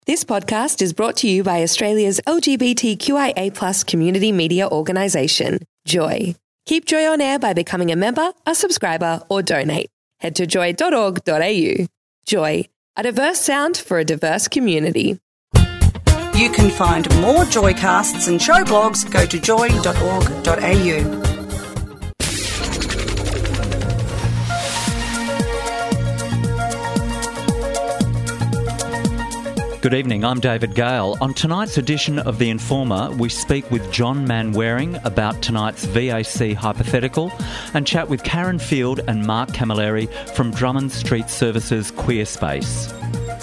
This podcast is brought to you by Australia's LGBTQIA+ community media organisation, Joy. Keep Joy on air by becoming a member, a subscriber, or donate. Head to joy.org.au. Joy, a diverse sound for a diverse community. You can find more Joycasts and show blogs. Go to joy.org.au. Good evening, I'm David Gale. On tonight's edition of The Informer, we speak with John Manwaring about tonight's VAC hypothetical and chat with Karen Field and Mark Camilleri from Drummond Street Services Queer Space.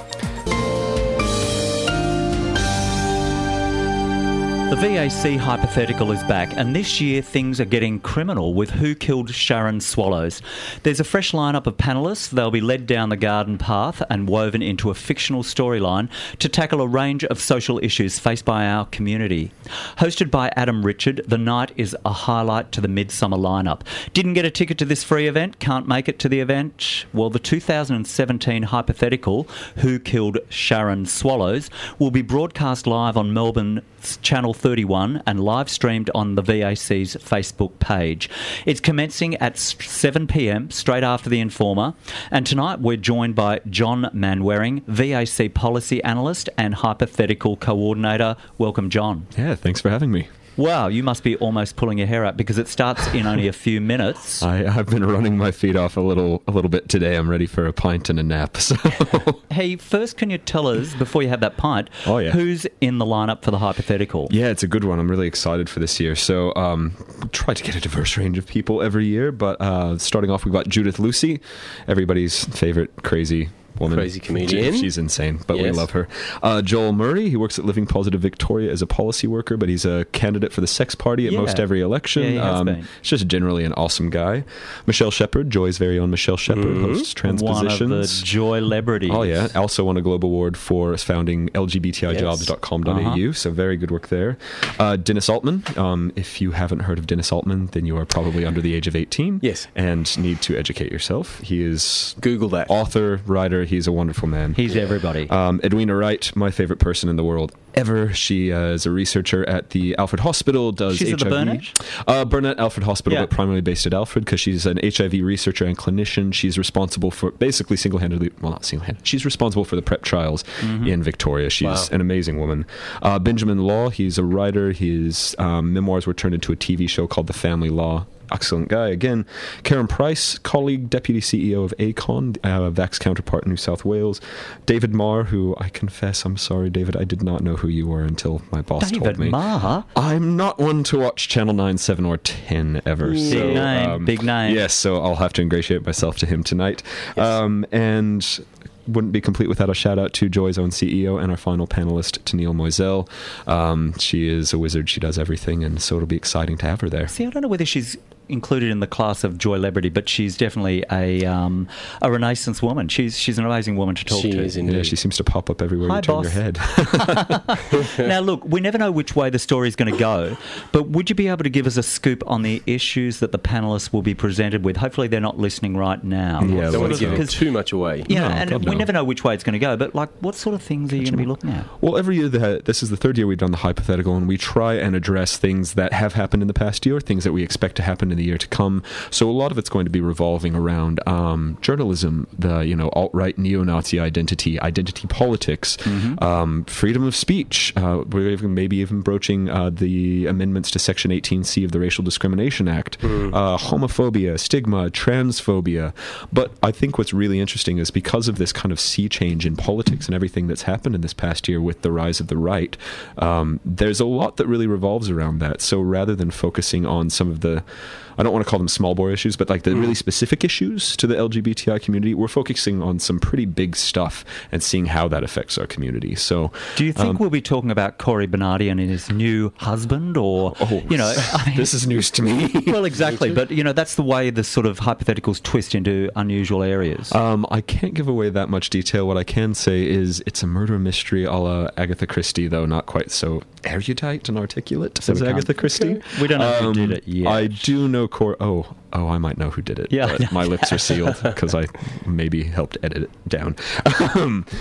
The VAC hypothetical is back, and this year things are getting criminal with Who Killed Sharon Swallows. There's a fresh lineup of panellists. They'll be led down the garden path and woven into a fictional storyline to tackle a range of social issues faced by our community. Hosted by Adam Richard, the night is a highlight to the midsummer lineup. Didn't get a ticket to this free event? Can't make it to the event? Well, the 2017 hypothetical, Who Killed Sharon Swallows, will be broadcast live on Melbourne's Channel 31 and live streamed on the VAC's Facebook page. It's commencing at 7 p.m, straight after The Informer. And tonight we're joined by John Manwaring, VAC Policy Analyst and Hypothetical Coordinator. Welcome, John. Yeah, thanks for having me. Wow, you must be almost pulling your hair out because it starts in only a few minutes. I've been running my feet off a little bit today. I'm ready for a pint and a nap. So. Hey, first can you tell us, before you have that pint, who's in the lineup for the hypothetical? Yeah, it's a good one. I'm really excited for this year. So try to get a diverse range of people every year. But starting off, we've got Judith Lucy, everybody's favorite crazy woman. Crazy comedian. She's insane, but we love her. Joel Murray, he works at Living Positive Victoria as a policy worker, but he's a candidate for the sex party at most every election. Yeah, he has been. He's just generally an awesome guy. Michelle Shepherd, Joy's very own Michelle Shepherd, hosts Transpositions. One of the Joy-lebrities. Oh, yeah. Also won a Globe Award for founding LGBTIjobs.com.au, so very good work there. Dennis Altman. If you haven't heard of Dennis Altman, then you are probably under the age of 18. Yes. And need to educate yourself. He is... Google that. Author, writer. He's a wonderful man. He's everybody. Edwina Wright, my favorite person in the world ever. She is a researcher at the Alfred Hospital. She's HIV. at the Burnett? Burnett Alfred Hospital, but primarily based at Alfred because she's an HIV researcher and clinician. She's responsible for basically single-handedly, well, not single-handed, she's responsible for the PrEP trials in Victoria. She's an amazing woman. Benjamin Law, he's a writer. His memoirs were turned into a TV show called The Family Law. Excellent guy. Again, Karen Price, colleague, deputy CEO of ACON, VAC's counterpart in New South Wales. David Marr, who I confess, I'm sorry, David, I did not know who you were until my boss told me. David Marr? I'm not one to watch Channel 9, 7, or 10 ever. Big name. Yes, so I'll have to ingratiate myself to him tonight. Yes. And... wouldn't be complete without a shout out to Joy's own CEO and our final panelist, Tennille Moiselle. She is a wizard. She does everything, and so it'll be exciting to have her there. See, I don't know whether she's included in the class of Joy-lebrity, but she's definitely a Renaissance woman. She's an amazing woman to talk to. She is indeed. Yeah, she seems to pop up everywhere you turn your head. Now, look, we never know which way the story's going to go, but would you be able to give us a scoop on the issues that the panellists will be presented with? Hopefully they're not listening right now. Yeah, don't want to give too much away. Yeah, we never know which way it's going to go, but like, what sort of things are you going to be looking at? Well, every year, this is the third year we've done the hypothetical, and we try and address things that have happened in the past year, things that we expect to happen in the year to come. So a lot of it's going to be revolving around journalism, the alt-right neo-Nazi identity politics, freedom of speech. We're maybe even broaching the amendments to Section 18C of the Racial Discrimination Act, homophobia, stigma, transphobia. But I think what's really interesting is because of this kind of sea change in politics and everything that's happened in this past year with the rise of the right, there's a lot that really revolves around that. So rather than focusing on some of the, I don't want to call them small bore issues, but like the really specific issues to the LGBTI community, we're focusing on some pretty big stuff and seeing how that affects our community. So, do you think we'll be talking about Cory Bernardi and his new husband, or this is news to me? Well, exactly, but that's the way the sort of hypotheticals twist into unusual areas. I can't give away that much detail. What I can say is it's a murder mystery a la Agatha Christie, though not quite so erudite and articulate as Agatha Christie. Okay. We don't know who did it yet. I do know I might know who did it. Yeah, but my lips are sealed because I maybe helped edit it down.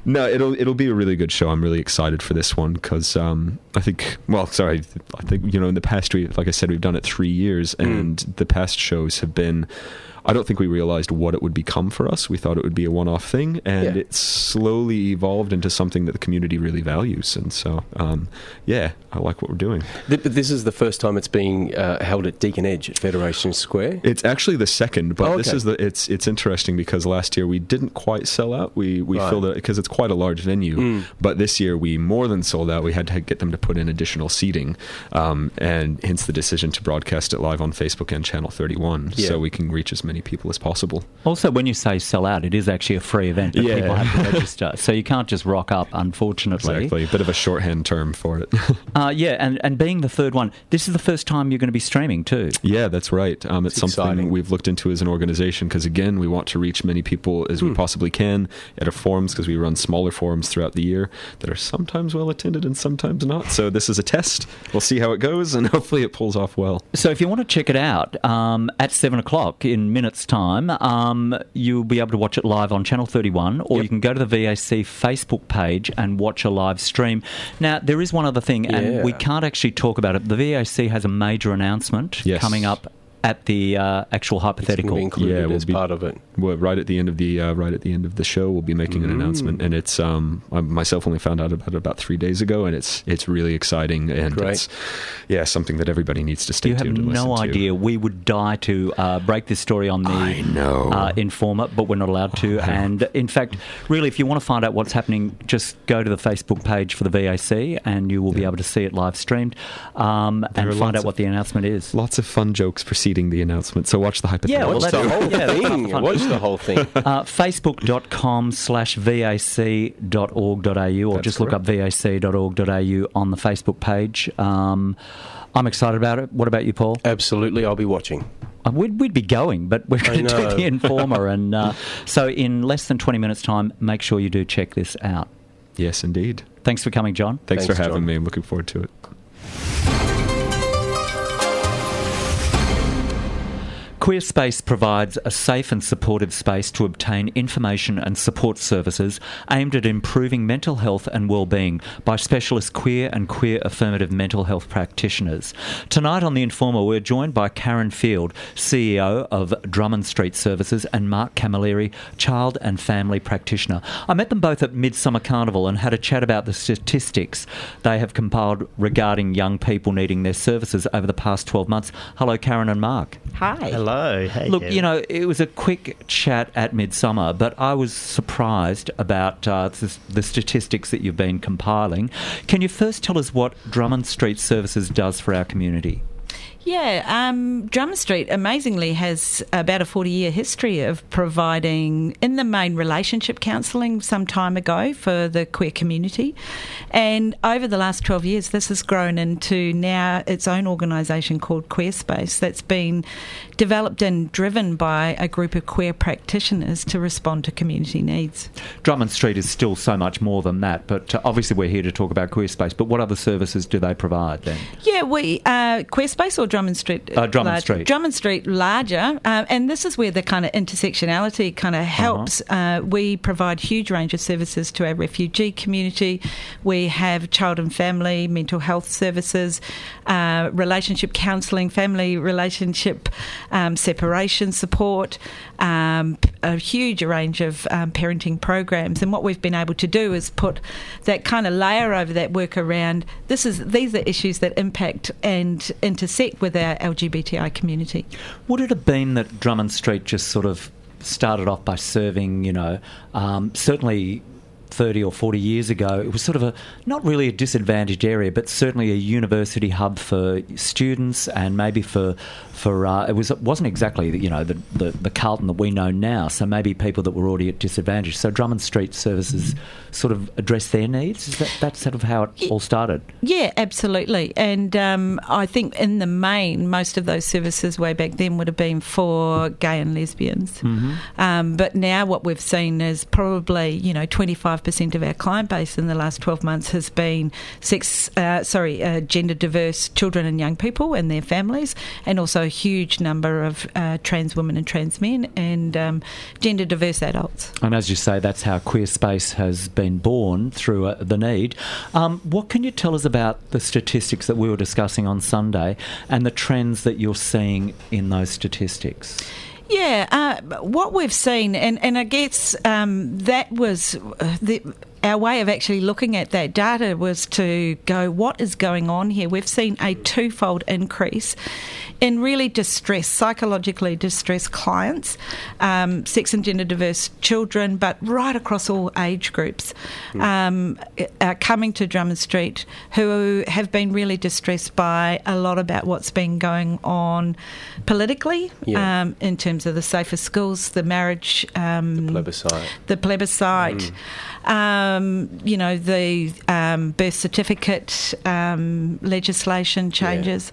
No, it'll be a really good show. I'm really excited for this one because I think in the past like I said, we've done it 3 years, and the past shows have been. I don't think we realized what it would become for us. We thought it would be a one-off thing, and it's slowly evolved into something that the community really values. And so, I like what we're doing. But this is the first time it's being held at Deacon Edge at Federation Square? It's actually the second, but this is it's interesting because last year we didn't quite sell out. We filled it because it's quite a large venue, but this year we more than sold out. We had to get them to put in additional seating, and hence the decision to broadcast it live on Facebook and Channel 31, so we can reach as many people as possible. Also, when you say sell out, it is actually a free event that people have to register, so you can't just rock up, unfortunately. Exactly, a bit of a shorthand term for it. And being the third one, this is the first time you're going to be streaming too. Yeah, that's right. It's something exciting. We've looked into as an organisation because, again, we want to reach many people as we possibly can at our forums, because we run smaller forums throughout the year that are sometimes well attended and sometimes not. So this is a test. We'll see how it goes, and hopefully it pulls off well. So if you want to check it out, at 7 o'clock in minutes' time, you'll be able to watch it live on Channel 31, or you can go to the VAC Facebook page and watch a live stream. Now, there is one other thing, and we can't actually talk about it. The VAC has a major announcement coming up at the actual hypothetical. It's going to be included as part of it. Well, right at the end of the show, we'll be making an announcement, and it's I myself only found out about it about 3 days ago, and it's really exciting, and it's something that everybody needs to stay tuned and listen to. You have no idea. We would die to break this story on the Informer, but we're not allowed to. And in fact, really, if you want to find out what's happening, just go to the Facebook page for the VAC, and you will be able to see it live streamed and find out what the announcement is. Lots of fun jokes preceding the announcement, so watch the hypothetical. Watch the whole thing. Watch the whole thing. Facebook.com/vac.org.au, or just look up vac.org.au on the Facebook page. I'm excited about it. What about you, Paul? Absolutely, I'll be watching. We'd be going, but we're going to do the Informer, and so in less than 20 minutes' time, make sure you do check this out. Yes, indeed. Thanks for coming, John. Thanks for having me. I'm looking forward to it. Queerspace provides a safe and supportive space to obtain information and support services aimed at improving mental health and well-being by specialist queer and queer affirmative mental health practitioners. Tonight on The Informer, we're joined by Karen Field, CEO of Drummond Street Services, and Mark Camilleri, child and family practitioner. I met them both at Midsummer Carnival and had a chat about the statistics they have compiled regarding young people needing their services over the past 12 months. Hello, Karen and Mark. Hi. Hello. Hey, look, it was a quick chat at Midsummer, but I was surprised about the statistics that you've been compiling. Can you first tell us what Drummond Street Services does for our community? Yeah, Drummond Street amazingly has about a 40-year history of providing, in the main, relationship counselling some time ago for the queer community. And over the last 12 years, this has grown into now its own organisation called Queerspace that's been developed and driven by a group of queer practitioners to respond to community needs. Drummond Street is still so much more than that, but obviously we're here to talk about Queerspace. But what other services do they provide then? Yeah, we Queerspace or Drummond Street? Drummond Street. Drummond Street larger, and this is where the kind of intersectionality kind of helps. We provide a huge range of services to our refugee community. We have child and family mental health services, relationship counselling, family relationship separation support, a huge range of parenting programs. And what we've been able to do is put that kind of layer over that work around these are issues that impact and intersect with our LGBTI community. Would it have been that Drummond Street just sort of started off by serving, certainly 30 or 40 years ago, it was sort of not really a disadvantaged area, but certainly a university hub for students, and maybe for it wasn't exactly the Carlton that we know now. So maybe people that were already at disadvantage. So Drummond Street Services sort of address their needs. Is that's sort of how it all started? Yeah, absolutely. And I think in the main, most of those services way back then would have been for gay and lesbians. But now what we've seen is probably 25% 85% of our client base in the last 12 months has been gender diverse children and young people and their families, and also a huge number of trans women and trans men and gender diverse adults. And as you say, that's how Queer Space has been born, through the need. What can you tell us about the statistics that we were discussing on Sunday and the trends that you're seeing in those statistics? Yeah, what we've seen, and I guess that was our way of actually looking at that data was to go, what is going on here? We've seen a twofold increase in really distressed, psychologically distressed clients, sex and gender diverse children, but right across all age groups, coming to Drummond Street, who have been really distressed by a lot about what's been going on politically, in terms of the safer schools, the marriage, the plebiscite. The birth certificate legislation changes,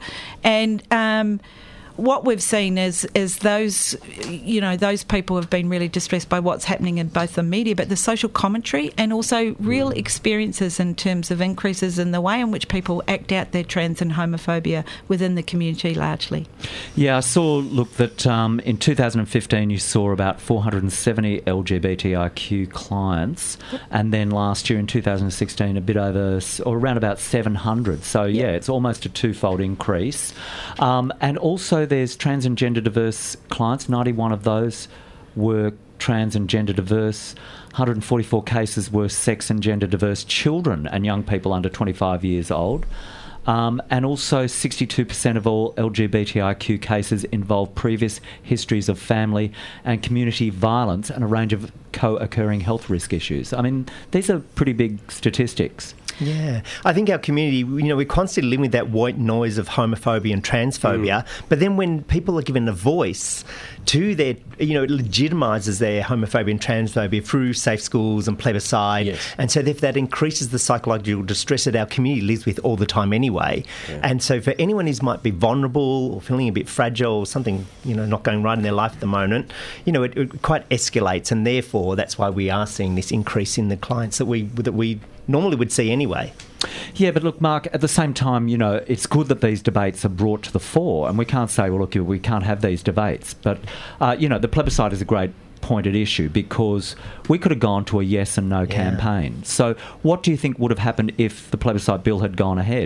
and what we've seen is those people have been really distressed by what's happening in both the media, but the social commentary, and also real experiences in terms of increases in the way in which people act out their trans and homophobia within the community largely. Yeah, I saw, that in 2015 you saw about 470 LGBTIQ clients, and then last year in 2016 a bit over, or around about 700. So it's almost a twofold increase. And also there's trans and gender diverse clients. 91 of those were trans and gender diverse. 144 cases were sex and gender diverse children and young people under 25 years old. And also 62% of all LGBTIQ cases involve previous histories of family and community violence and a range of co-occurring health risk issues. I mean, these are pretty big statistics. Yeah, I think our community, we're constantly living with that white noise of homophobia and transphobia, but then when people are given a voice to their, it legitimises their homophobia and transphobia through safe schools and plebiscite, and so if that increases the psychological distress that our community lives with all the time anyway. And so for anyone who might be vulnerable or feeling a bit fragile or something, not going right in their life at the moment, it quite escalates, and therefore that's why we are seeing this increase in the clients that we normally would see anyway. Yeah, but look, Mark, at the same time, it's good that these debates are brought to the fore, and we can't say, well, look, we can't have these debates. But, the plebiscite is a great pointed issue because we could have gone to a yes and no campaign. So what do you think would have happened if the plebiscite bill had gone ahead?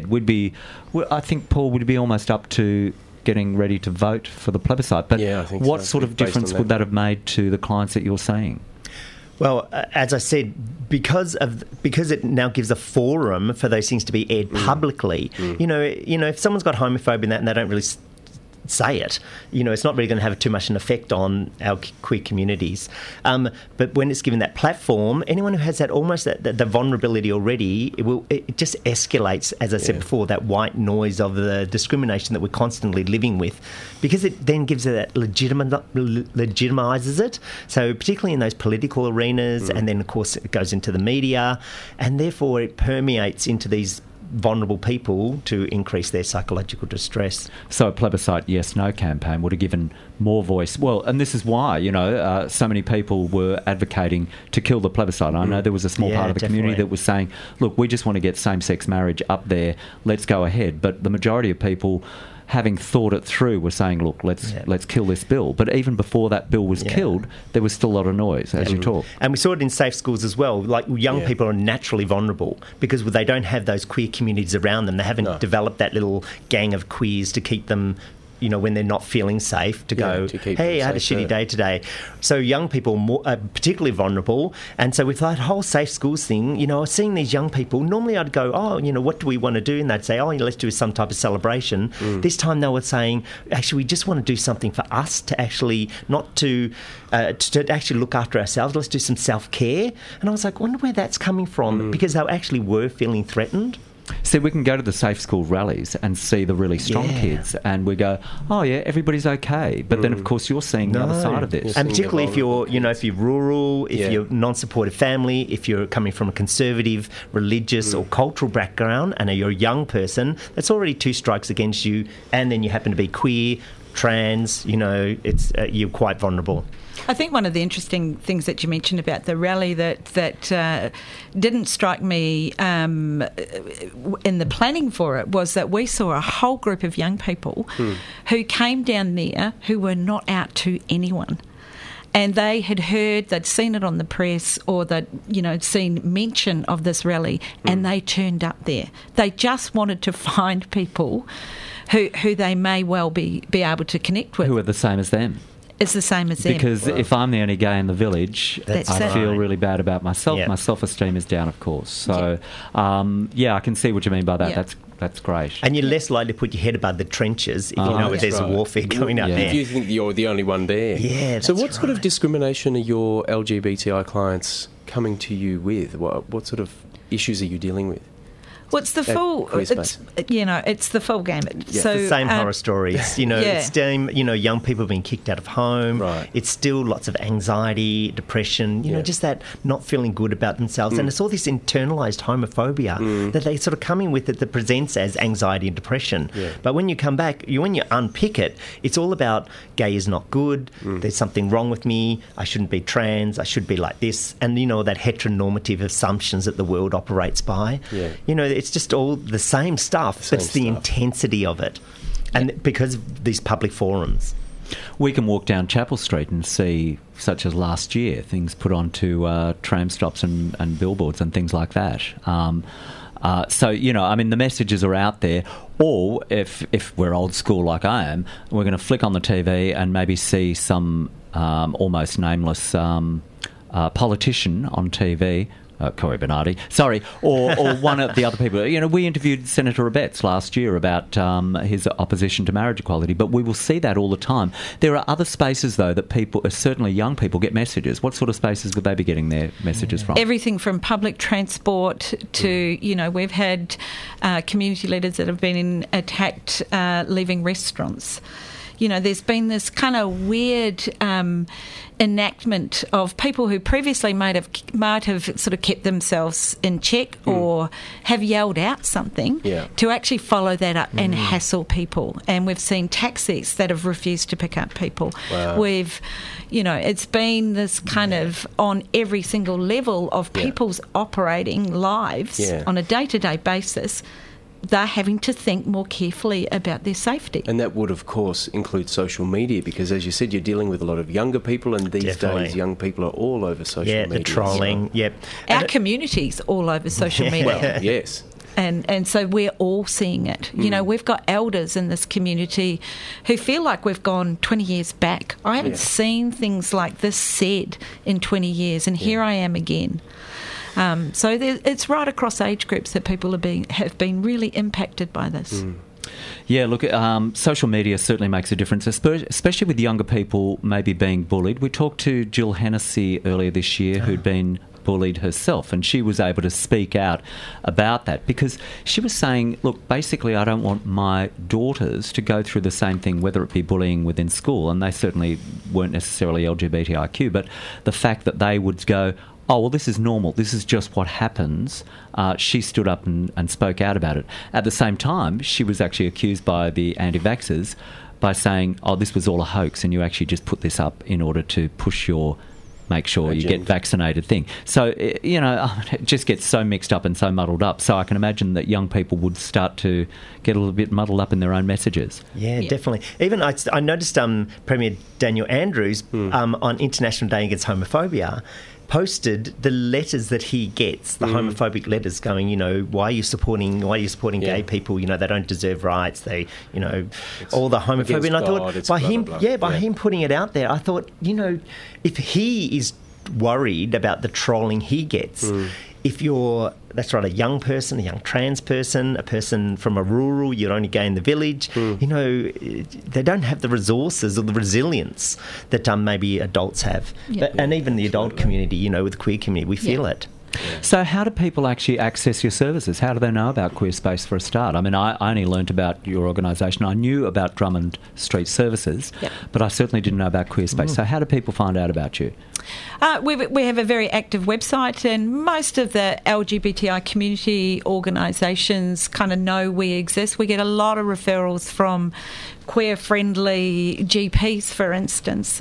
I think, Paul, would be almost up to getting ready to vote for the plebiscite. But I think what sort of difference would that have made to the clients that you're seeing? Well, as I said, because it now gives a forum for those things to be aired publicly. If someone's got homophobia and they don't really say it, it's not really going to have too much an effect on our queer communities. But when it's given that platform, anyone who has that almost the vulnerability already, it just escalates, as I said before, that white noise of the discrimination that we're constantly living with, because it then gives it that legitimizes it. So particularly in those political arenas, and then of course it goes into the media, and therefore it permeates into these vulnerable people to increase their psychological distress. So a plebiscite yes-no campaign would have given more voice. Well, and this is why, so many people were advocating to kill the plebiscite. I know there was a small part of the community that was saying, look, we just want to get same-sex marriage up there, let's go ahead. But the majority of people, having thought it through, were saying, look, let's kill this bill. But even before that bill was killed, there was still a lot of noise as you talk. And we saw it in safe schools as well. Like, young people are naturally vulnerable because they don't have those queer communities around them. They haven't developed that little gang of queers to keep them, when they're not feeling safe, to go, hey, I had a shitty day today. So young people are particularly vulnerable. And so with that whole safe schools thing, I was seeing these young people. Normally I'd go, what do we want to do? And they'd say, let's do some type of celebration. This time they were saying, actually, we just want to do something for us to actually, not to actually look after ourselves. Let's do some self-care. And I was like, I wonder where that's coming from, because they actually were feeling threatened. See, we can go to the safe school rallies and see the really strong kids, and we go, everybody's okay. But then, of course, you're seeing the other side of this. And particularly if you're, if you're rural, if you're non-supportive family, if you're coming from a conservative, religious or cultural background, and you're a young person, that's already 2 strikes against you. And then you happen to be queer, trans, you're quite vulnerable. I think one of the interesting things that you mentioned about the rally that didn't strike me in the planning for it was that we saw a whole group of young people who came down there who were not out to anyone. And they had heard, they'd seen it on the press, or they'd, seen mention of this rally, and they turned up there. They just wanted to find people who they may well be able to connect with. Who are the same as them. It's the same as them. Because if I'm the only gay in the village, I feel right. really bad about myself. Yeah. My self-esteem is down, of course. So, I can see what you mean by that. Yeah. That's great. And you're less likely to put your head above the trenches if you know that's there's right. a warfare going out there. If you think you're the only one there. Yeah, So that's what sort of right. discrimination are your LGBTI clients coming to you with? What sort of issues are you dealing with? Well, it's the full, queer space. it's the full gamut. Yeah. So, The same horror stories, yeah. It's still, young people being kicked out of home. Right. It's still lots of anxiety, depression, Yeah. just that not feeling good about themselves. And it's all this internalised homophobia that they sort of come in with that presents as anxiety and depression. Yeah. But when you come back, when you unpick it, it's all about gay is not good, there's something wrong with me, I shouldn't be trans, I should be like this. And, that heteronormative assumptions that the world operates by. Yeah. It's just all the same stuff, but it's the intensity of it. And because of these public forums. We can walk down Chapel Street and see, such as last year, things put onto tram stops and billboards and things like that. The messages are out there. Or if we're old school like I am, we're going to flick on the TV and maybe see some almost nameless politician on TV. Cory Bernardi, sorry, or one of the other people. We interviewed Senator Abetz last year about his opposition to marriage equality, but we will see that all the time. There are other spaces, though, that people, certainly young people, get messages. What sort of spaces would they be getting their messages from? Everything from public transport to, we've had community leaders that have been attacked leaving restaurants. There's been this kind of weird enactment of people who previously might have sort of kept themselves in check or have yelled out something to actually follow that up and hassle people. And we've seen taxis that have refused to pick up people. Wow. We've, it's been this kind of on every single level of people's operating lives on a day-to-day basis. They're having to think more carefully about their safety. And that would, of course, include social media because, as you said, you're dealing with a lot of younger people and these days young people are all over social media. Yeah, the trolling, Our community's all over social media. Well, yes. And so we're all seeing it. We've got elders in this community who feel like we've gone 20 years back. I haven't seen things like this said in 20 years, and here I am again. So it's right across age groups that people have been really impacted by this. Yeah, look, social media certainly makes a difference, especially with younger people maybe being bullied. We talked to Jill Hennessy earlier this year who'd been bullied herself, and she was able to speak out about that because she was saying, look, basically I don't want my daughters to go through the same thing, whether it be bullying within school, and they certainly weren't necessarily LGBTIQ, but the fact that they would go, oh, well, this is normal, this is just what happens. She stood up and spoke out about it. At the same time, she was actually accused by the anti-vaxxers by saying, oh, this was all a hoax and you actually just put this up in order to push your make sure you get vaccinated thing. So, it just gets so mixed up and so muddled up. So I can imagine that young people would start to get a little bit muddled up in their own messages. Yeah, definitely. Even I noticed Premier Daniel Andrews on International Day Against Homophobia posted the letters that he gets, the homophobic letters going, why are you supporting gay people? They don't deserve rights. They, all the homophobia. And I thought by him putting it out there, I thought, if he is worried about the trolling he gets, if you're, that's right, a young person, a young trans person, a person from a rural, you're only gay in the village, they don't have the resources or the resilience that maybe adults have. And even the adult community, with the queer community, we feel it. So how do people actually access your services? How do they know about Queer Space for a start? I mean, I only learnt about your organisation. I knew about Drummond Street Services, but I certainly didn't know about Queer Space. So how do people find out about you? We have a very active website, and most of the LGBTI community organisations kind of know we exist. We get a lot of referrals from queer-friendly GPs, for instance.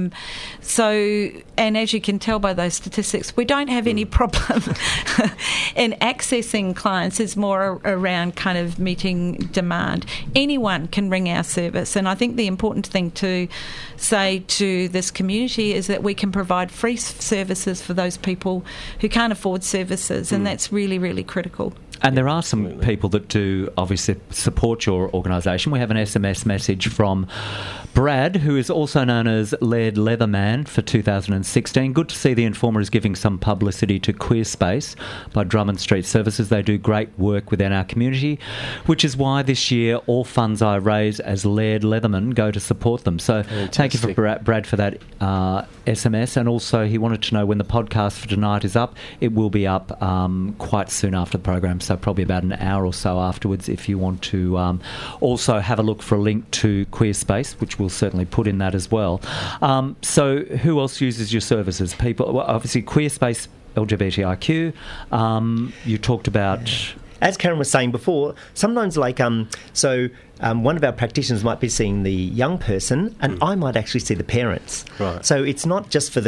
And as you can tell by those statistics, we don't have any problem in accessing clients. It's more around kind of meeting demand. Anyone can ring our service, and I think the important thing to say to this community is that we can provide free services for those people who can't afford services, and that's really, really critical. And there are some people that do obviously support your organisation. We have an SMS message from Brad, who is also known as Laird Leatherman for 2016. Good to see the Informer is giving some publicity to Queer Space by Drummond Street Services. They do great work within our community, which is why this year all funds I raise as Laird Leatherman go to support them. So thank you for Brad for that SMS. And also he wanted to know when the podcast for tonight is up. It will be up quite soon after the program, so probably about an hour or so afterwards if you want to also have a look for a link to Queer Space, which we'll certainly put in that as well. So who else uses your services? People, well, obviously Queer Space, LGBTIQ. You talked about... As Karen was saying before, sometimes one of our practitioners might be seeing the young person, and I might actually see the parents. Right. So it's not just for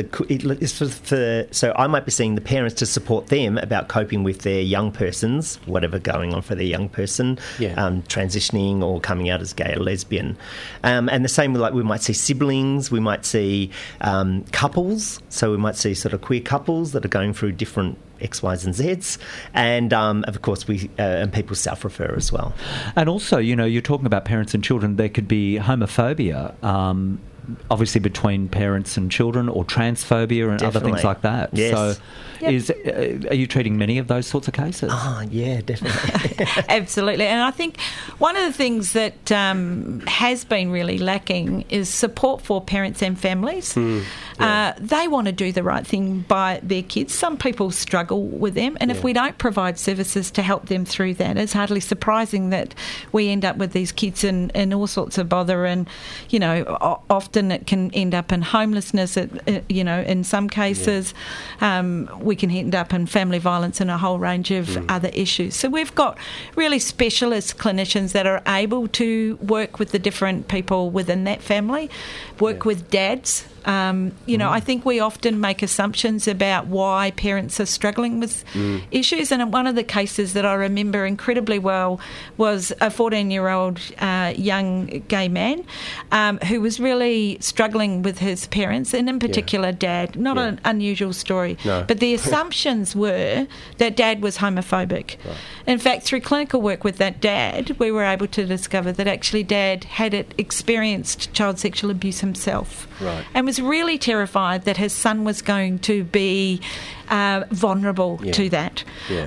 so I might be seeing the parents to support them about coping with their young persons, whatever going on for their young person, transitioning or coming out as gay or lesbian. And the same with, we might see siblings, we might see couples. So we might see sort of queer couples that are going through different X, Y's and Z's, and of course and people self-refer as well. And also, you're talking about parents and children. There could be homophobia, obviously between parents and children, or transphobia and other things like that. Yes. So, are you treating many of those sorts of cases? Oh, yeah, definitely. Absolutely. And I think one of the things that has been really lacking is support for parents and families. They want to do the right thing by their kids. Some people struggle with them, and if we don't provide services to help them through that, it's hardly surprising that we end up with these kids in all sorts of bother, and often it can end up in homelessness. In some cases, we can end up in family violence and a whole range of other issues. So we've got really specialist clinicians that are able to work with the different people within that family, work with dads. I think we often make assumptions about why parents are struggling with issues, and one of the cases that I remember incredibly well was a 14-year-old young gay man who was really struggling with his parents, and in particular dad. Not an unusual story, but the assumptions were that dad was homophobic. Right. In fact, through clinical work with that dad, we were able to discover that actually dad had experienced child sexual abuse himself, and was really terrified that his son was going to be vulnerable to that.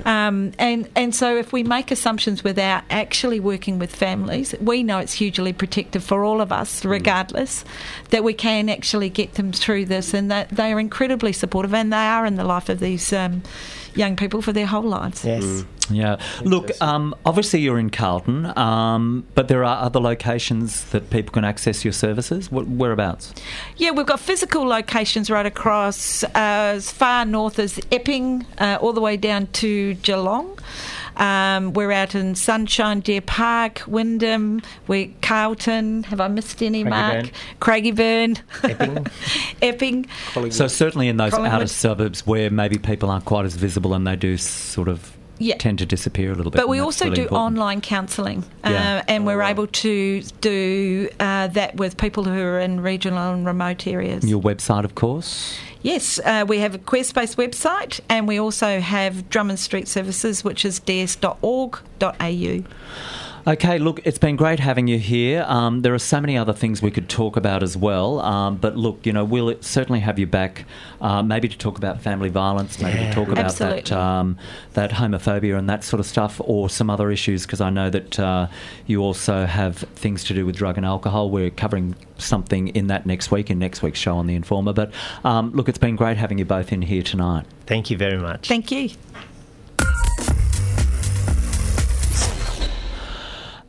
And so if we make assumptions without actually working with families, we know it's hugely protective for all of us, regardless, that we can actually get them through this, and that they are incredibly supportive, and they are in the life of these young people for their whole lives. Yes. Yeah. Look, obviously you're in Carlton, but there are other locations that people can access your services. Whereabouts? Yeah, we've got physical locations right across as far north as Epping, all the way down to Geelong. We're out in Sunshine, Deer Park, Wyndham, Carlton. Have I missed any, Mark? Craigieburn. Epping. So certainly in those outer suburbs where maybe people aren't quite as visible, and they do sort of tend to disappear a little bit. But we also do online counselling, and we're able to do that with people who are in regional and remote areas. Your website, of course? Yes, we have a Queerspace website, and we also have Drummond Street Services, which is ds.org.au. Okay, look, it's been great having you here. There are so many other things we could talk about as well. But look, we'll certainly have you back, maybe to talk about family violence, maybe to talk about that homophobia and that sort of stuff, or some other issues, because I know that you also have things to do with drug and alcohol. We're covering something in that next week's show on The Informer. But look, it's been great having you both in here tonight. Thank you very much. Thank you.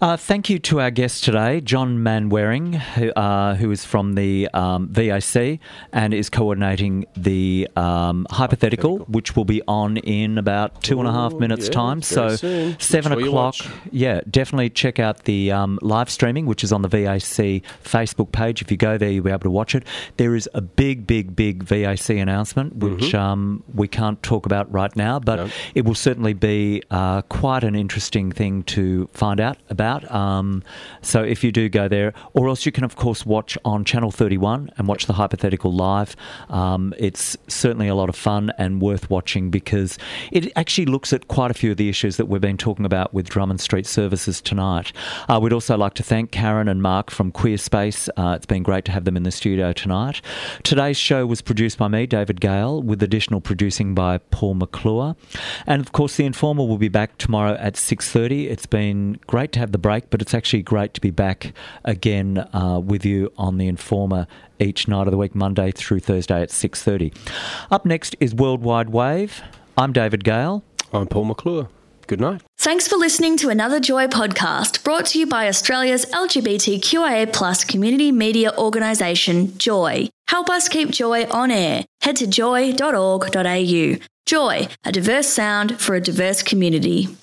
Thank you to our guest today, John Manwaring, who is from the VAC and is coordinating the hypothetical, which will be on in about 2.5 minutes' time. So soon. 7 o'clock. Yeah, definitely check out the live streaming, which is on the VAC Facebook page. If you go there, you'll be able to watch it. There is a big VAC announcement, which we can't talk about right now, but it will certainly be quite an interesting thing to find out about. So if you do go there, or else you can, of course, watch on Channel 31 and watch the hypothetical live. It's certainly a lot of fun and worth watching because it actually looks at quite a few of the issues that we've been talking about with Drummond Street Services tonight. We'd also like to thank Karen and Mark from Queer Space. It's been great to have them in the studio tonight. Today's show was produced by me, David Gale, with additional producing by Paul McClure. And, of course, The Informer will be back tomorrow at 6:30. It's been great to have the break, but it's actually great to be back again with you on The Informer each night of the week, Monday through Thursday at 6:30. Up next is Worldwide Wave. I'm David Gale. I'm Paul McClure. Good night. Thanks for listening to another Joy podcast brought to you by Australia's LGBTQIA+ community media organisation, Joy. Help us keep Joy on air. Head to joy.org.au. Joy, a diverse sound for a diverse community.